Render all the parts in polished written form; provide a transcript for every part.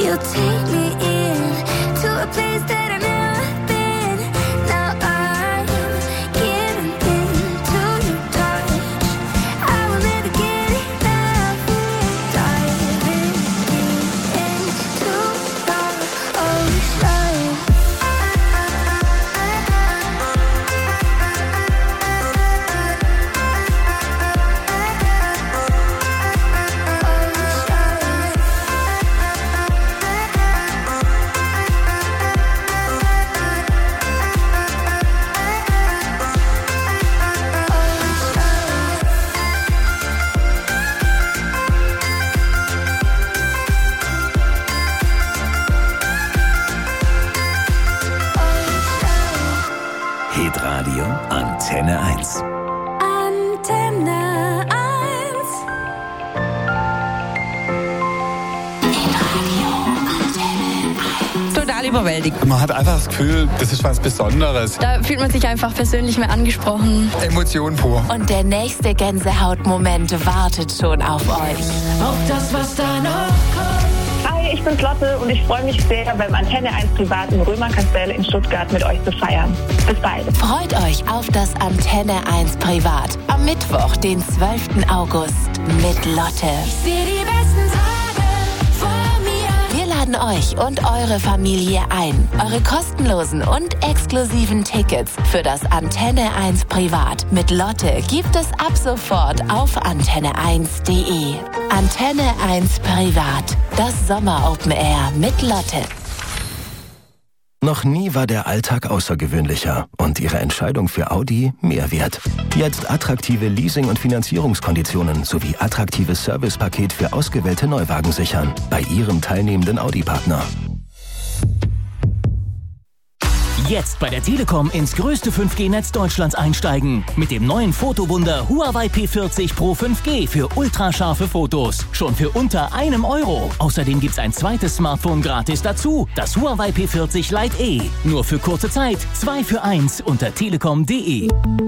You'll take me in to a place that I've never been. Now I'm giving in to your touch. I will never get enough. Diving deep into your ocean. Hitradio Antenne 1. Antenne 1. Total überwältigt. Man hat einfach das Gefühl, das ist was Besonderes. Da fühlt man sich einfach persönlich mehr angesprochen. Emotion pur. Und der nächste Gänsehautmoment wartet schon auf euch. Auf das, was da noch kommt. Hi, ich bin Lotte und ich freue mich sehr, beim Antenne 1 Privat im Römerkastell in Stuttgart mit euch zu feiern. Bis bald. Freut euch auf das Antenne 1 Privat am Mittwoch, den 12. August mit Lotte. Ich sehe die besten Tage vor mir. Wir laden euch und eure Familie ein. Eure kostenlosen und exklusiven Tickets für das Antenne 1 Privat mit Lotte gibt es ab sofort auf antenne1.de. Antenne 1 Privat. Das Sommer Open Air mit Lotte. Noch nie war der Alltag außergewöhnlicher und Ihre Entscheidung für Audi mehr wert. Jetzt attraktive Leasing- und Finanzierungskonditionen sowie attraktives Servicepaket für ausgewählte Neuwagen sichern bei Ihrem teilnehmenden Audi-Partner. Jetzt bei der Telekom ins größte 5G-Netz Deutschlands einsteigen. Mit dem neuen Fotowunder Huawei P40 Pro 5G für ultrascharfe Fotos. Schon für unter €1. Außerdem gibt's ein zweites Smartphone gratis dazu. Das Huawei P40 Lite E. Nur für kurze Zeit. 2 für 1 unter telekom.de.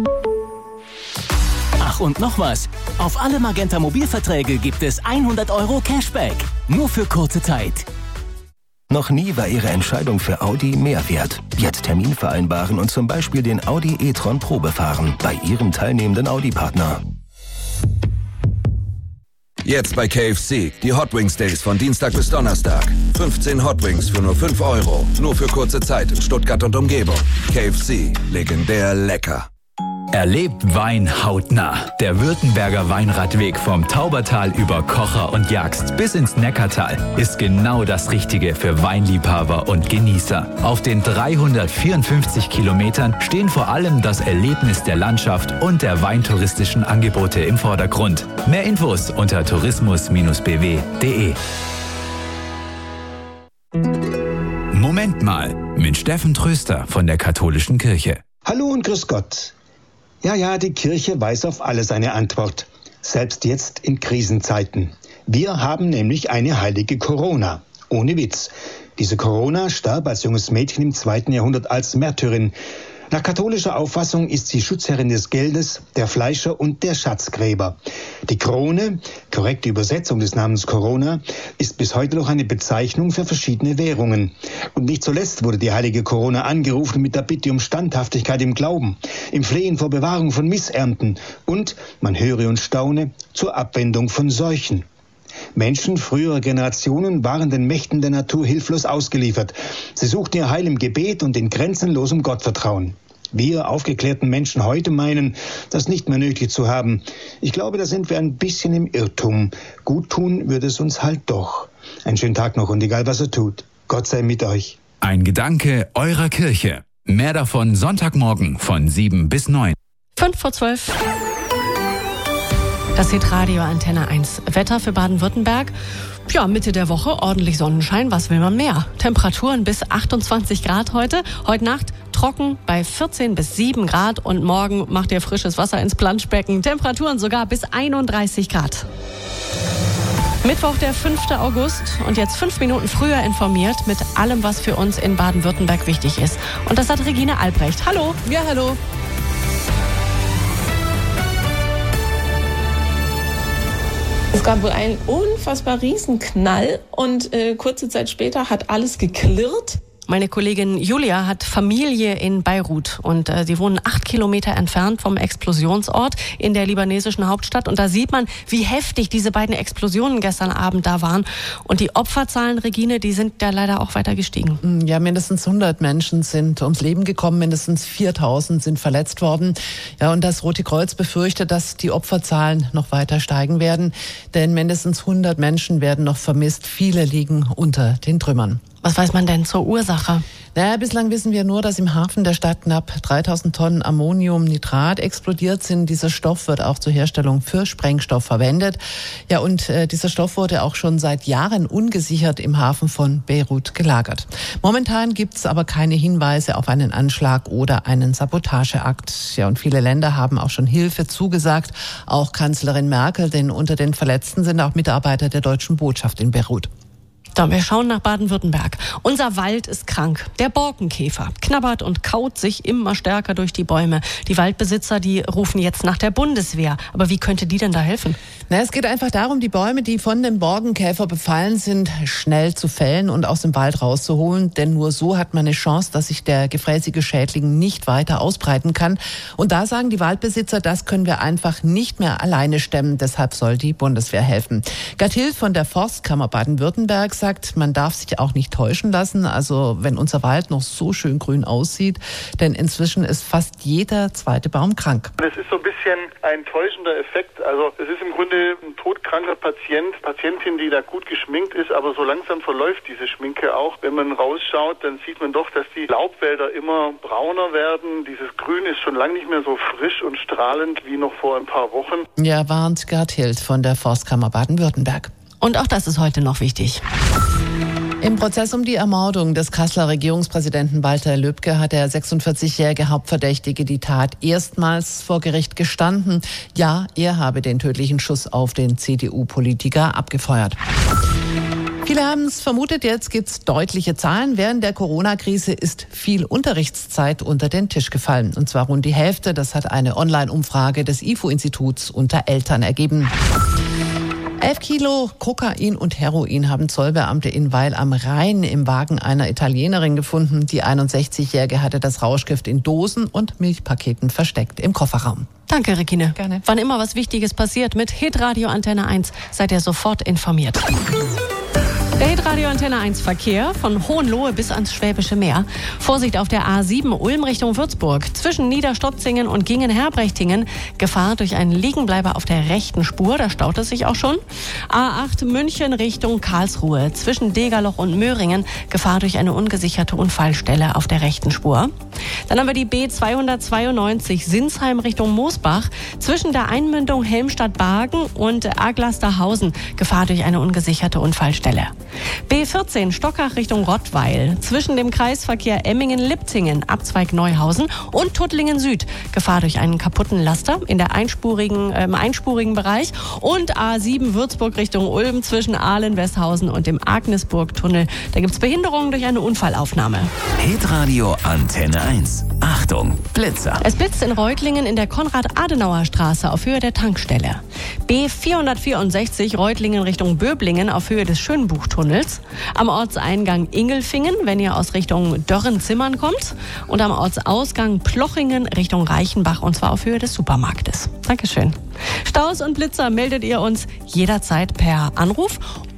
Ach und noch was. Auf alle Magenta Mobilverträge gibt es €100 Cashback. Nur für kurze Zeit. Noch nie war Ihre Entscheidung für Audi mehr wert. Jetzt Termin vereinbaren und zum Beispiel den Audi e-tron Probe fahren bei Ihrem teilnehmenden Audi-Partner. Jetzt bei KFC. Die Hot Wings Days von Dienstag bis Donnerstag. 15 Hot Wings für nur €5. Nur für kurze Zeit in Stuttgart und Umgebung. KFC. Legendär lecker. Erlebt Wein hautnah. Der Württemberger Weinradweg vom Taubertal über Kocher und Jagst bis ins Neckartal ist genau das Richtige für Weinliebhaber und Genießer. Auf den 354 Kilometern stehen vor allem das Erlebnis der Landschaft und der weintouristischen Angebote im Vordergrund. Mehr Infos unter tourismus-bw.de. Moment mal, mit Steffen Tröster von der Katholischen Kirche. Hallo und grüß Gott. Ja, die Kirche weiß auf alles eine Antwort. Selbst jetzt in Krisenzeiten. Wir haben nämlich eine heilige Corona. Ohne Witz. Diese Corona starb als junges Mädchen im 2. Jahrhundert als Märtyrin. Nach katholischer Auffassung ist sie Schutzherrin des Geldes, der Fleischer und der Schatzgräber. Die Krone, korrekte Übersetzung des Namens Corona, ist bis heute noch eine Bezeichnung für verschiedene Währungen. Und nicht zuletzt wurde die heilige Corona angerufen mit der Bitte um Standhaftigkeit im Glauben, im Flehen vor Bewahrung von Missernten und, man höre und staune, zur Abwendung von Seuchen. Menschen früherer Generationen waren den Mächten der Natur hilflos ausgeliefert. Sie suchten ihr Heil im Gebet und in grenzenlosem Gottvertrauen. Wir aufgeklärten Menschen heute meinen, das nicht mehr nötig zu haben. Ich glaube, da sind wir ein bisschen im Irrtum. Gut tun würde es uns halt doch. Einen schönen Tag noch und egal was er tut, Gott sei mit euch. Ein Gedanke eurer Kirche. Mehr davon Sonntagmorgen von 7 bis 9. 5:12. Das Hitradio Antenne 1. Wetter für Baden-Württemberg. Ja, Mitte der Woche ordentlich Sonnenschein. Was will man mehr? Temperaturen bis 28 Grad heute. Heute Nacht trocken bei 14 bis 7 Grad. Und morgen macht ihr frisches Wasser ins Planschbecken. Temperaturen sogar bis 31 Grad. Mittwoch, der 5. August. Und jetzt 5 Minuten früher informiert mit allem, was für uns in Baden-Württemberg wichtig ist. Und das hat Regine Albrecht. Hallo. Ja, hallo. Es gab wohl einen unfassbar riesen Knall und kurze Zeit später hat alles geklirrt. Meine Kollegin Julia hat Familie in Beirut und sie wohnen 8 Kilometer entfernt vom Explosionsort in der libanesischen Hauptstadt. Und da sieht man, wie heftig diese beiden Explosionen gestern Abend da waren. Und die Opferzahlen, Regine, die sind ja leider auch weiter gestiegen. Ja, mindestens 100 Menschen sind ums Leben gekommen, mindestens 4.000 sind verletzt worden. Ja, und das Rote Kreuz befürchtet, dass die Opferzahlen noch weiter steigen werden. Denn mindestens 100 Menschen werden noch vermisst. Viele liegen unter den Trümmern. Was weiß man denn zur Ursache? Naja, bislang wissen wir nur, dass im Hafen der Stadt knapp 3.000 Tonnen Ammoniumnitrat explodiert sind. Dieser Stoff wird auch zur Herstellung für Sprengstoff verwendet. Ja, und dieser Stoff wurde auch schon seit Jahren ungesichert im Hafen von Beirut gelagert. Momentan gibt's aber keine Hinweise auf einen Anschlag oder einen Sabotageakt. Ja, und viele Länder haben auch schon Hilfe zugesagt, auch Kanzlerin Merkel, denn unter den Verletzten sind auch Mitarbeiter der deutschen Botschaft in Beirut. So, wir schauen nach Baden-Württemberg. Unser Wald ist krank. Der Borkenkäfer knabbert und kaut sich immer stärker durch die Bäume. Die Waldbesitzer, die rufen jetzt nach der Bundeswehr. Aber wie könnte die denn da helfen? Na, es geht einfach darum, die Bäume, die von dem Borkenkäfer befallen sind, schnell zu fällen und aus dem Wald rauszuholen. Denn nur so hat man eine Chance, dass sich der gefräßige Schädling nicht weiter ausbreiten kann. Und da sagen die Waldbesitzer, das können wir einfach nicht mehr alleine stemmen. Deshalb soll die Bundeswehr helfen. Gerd Hill von der Forstkammer Baden-Württemberg sagt, man darf sich auch nicht täuschen lassen, also wenn unser Wald noch so schön grün aussieht, denn inzwischen ist fast jeder zweite Baum krank. Das ist so ein bisschen ein täuschender Effekt, also es ist im Grunde ein todkranker Patientin, die da gut geschminkt ist, aber so langsam verläuft diese Schminke auch. Wenn man rausschaut, dann sieht man doch, dass die Laubwälder immer brauner werden, dieses Grün ist schon lange nicht mehr so frisch und strahlend wie noch vor ein paar Wochen. Ja, warnt Gerd Hill von der Forstkammer Baden-Württemberg. Und auch das ist heute noch wichtig. Im Prozess um die Ermordung des Kasseler Regierungspräsidenten Walter Lübcke hat der 46-jährige Hauptverdächtige die Tat erstmals vor Gericht gestanden. Ja, er habe den tödlichen Schuss auf den CDU-Politiker abgefeuert. Viele haben es vermutet, jetzt gibt's deutliche Zahlen. Während der Corona-Krise ist viel Unterrichtszeit unter den Tisch gefallen. Und zwar rund die Hälfte. Das hat eine Online-Umfrage des IFO-Instituts unter Eltern ergeben. 11 Kilo Kokain und Heroin haben Zollbeamte in Weil am Rhein im Wagen einer Italienerin gefunden. Die 61-Jährige hatte das Rauschgift in Dosen und Milchpaketen versteckt im Kofferraum. Danke, Regine. Gerne. Wann immer was Wichtiges passiert mit Hitradio Antenne 1, seid ihr sofort informiert. Der Hitradio Antenne 1 Verkehr von Hohenlohe bis ans Schwäbische Meer. Vorsicht auf der A7 Ulm Richtung Würzburg. Zwischen Niederstotzingen und Gingen-Herbrechtingen. Gefahr durch einen Liegenbleiber auf der rechten Spur. Da staut es sich auch schon. A8 München Richtung Karlsruhe. Zwischen Degerloch und Möhringen. Gefahr durch eine ungesicherte Unfallstelle auf der rechten Spur. Dann haben wir die B292 Sinsheim Richtung Moosbach. Zwischen der Einmündung Helmstadt-Bargen und Aglasterhausen. Gefahr durch eine ungesicherte Unfallstelle. B14 Stockach Richtung Rottweil. Zwischen dem Kreisverkehr Emmingen-Lipzingen, Abzweig Neuhausen und Tuttlingen Süd. Gefahr durch einen kaputten Laster in der einspurigen Bereich. Und A7 Würzburg Richtung Ulm zwischen Ahlen-Westhausen und dem Agnesburg-Tunnel. Da gibt's Behinderungen durch eine Unfallaufnahme. Hitradio Antenne 1. Achtung, Blitzer. Es blitzt in Reutlingen in der Konrad-Adenauer-Straße auf Höhe der Tankstelle. B464 Reutlingen Richtung Böblingen auf Höhe des Schönbuchtunnels. Am Ortseingang Ingelfingen, wenn ihr aus Richtung Dörren-Zimmern kommt. Und am Ortsausgang Plochingen Richtung Reichenbach und zwar auf Höhe des Supermarktes. Dankeschön. Staus und Blitzer meldet ihr uns jederzeit per Anruf